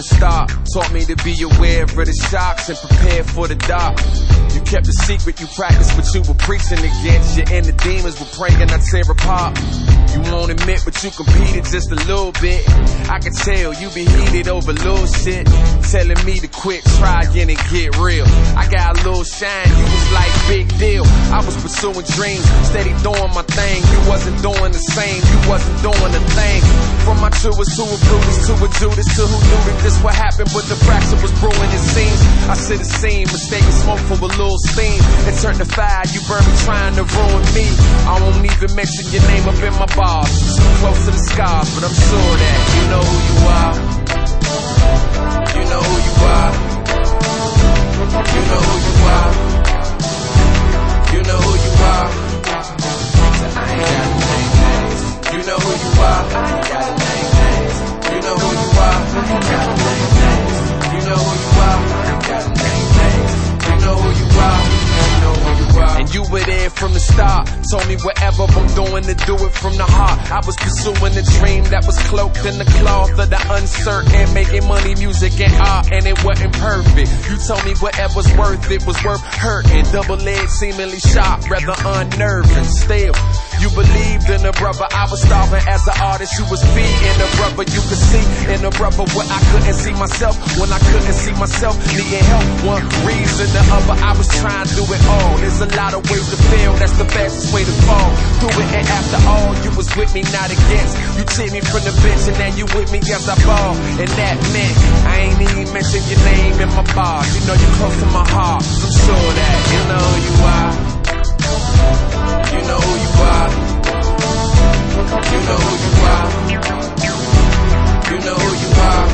the start. Taught me to be aware of the shocks and prepare for the dark. You kept a secret, you practiced what you were preaching against. Your inner demons were praying I tear apart. You won't admit, but you competed just a little bit. I could tell you be heated over little shit, telling me to quit trying and get real. I got a little shine, you was like big deal. I was pursuing dreams, steady doing my thing. You wasn't doing the same, you wasn't doing a thing. From my truest to a Brutus to a Judas to who knew that this would happen, but the fracture was brewing, it seems. I should have seen, mistaken smoke for a little steam. It turned to fire, you burned me trying to ruin me. I won't even mention your name up in my bars. So close to the scars, but I'm sure that you know who you are. You know who you are. You know who you are. You know who you are. I ain't got to name names. You know who you are. I ain't got to name names. You know who you are. I ain't got to name names. You know who you are. I ain't got to name names. You know who you are. You know who you are. And you were there from the start. Told me whatever I'm doing to do it from the heart. I was pursuing a dream that was cloaked in the cloth of the uncertain, making money, music, and art, and it wasn't perfect. You told me whatever's worth it was worth hurting. Double-edged, seemingly sharp, rather unnerving. Still, you believed in a brother. I was starving as an artist. You was feeding a brother. You could see in a brother what I couldn't see myself. When I couldn't see myself, needing help. One reason or other, I was trying to do it all. There's a lot of ways to fail. That's the fastest way to fall. Through it, and after all, you was with me, not against. You cheered me from the bench, and now you with me as I fall. And that meant I ain't even mention your name in my bars. You know you're close to my heart. I'm sure that you know who you are. You know who you are. You know who you are. You know who you are.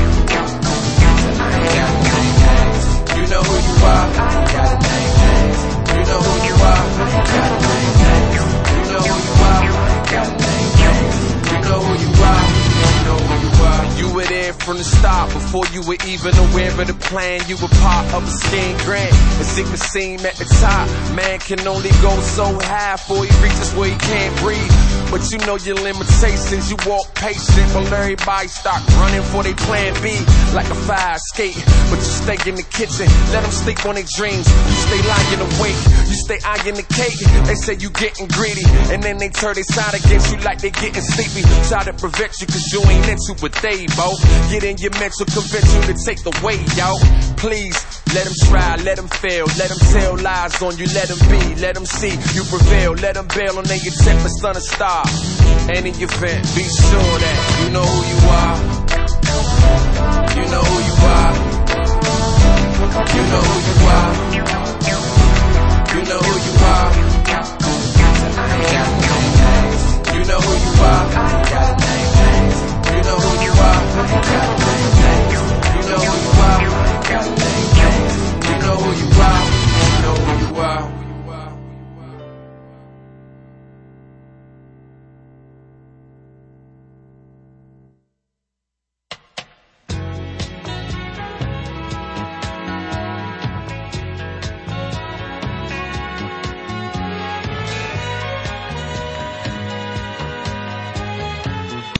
I ain't got to name names. You know who you are. I ain't got to name names. You know who you are. I ain't got to name names. You know who you are. I ain't got to name names. You know who you are. You know who you are. You were there from the start, before you were even aware of the plan. You were part of a scheme grand, as it could seem at the top. Man can only go so high before he reaches where he can't breathe. But you know your limitations, you walk patient while everybody start running for their plan B. Like a fire escape, but you stay in the kitchen, let them sleep on their dreams. You stay lying awake, you stay eyeing the cake. They say you getting greedy, and then they turn their side against you like they getting sleepy. Try to prevent you cause you ain't into what they both. Get in your mental, convince you to take the way out. Please, let them try, let them fail, let them tell lies on you, let them be, let them see you prevail, let them bail on their attempt for sun or star. And in your event, be sure that you know who you are. You know who you are. You know who you are. You know who you are.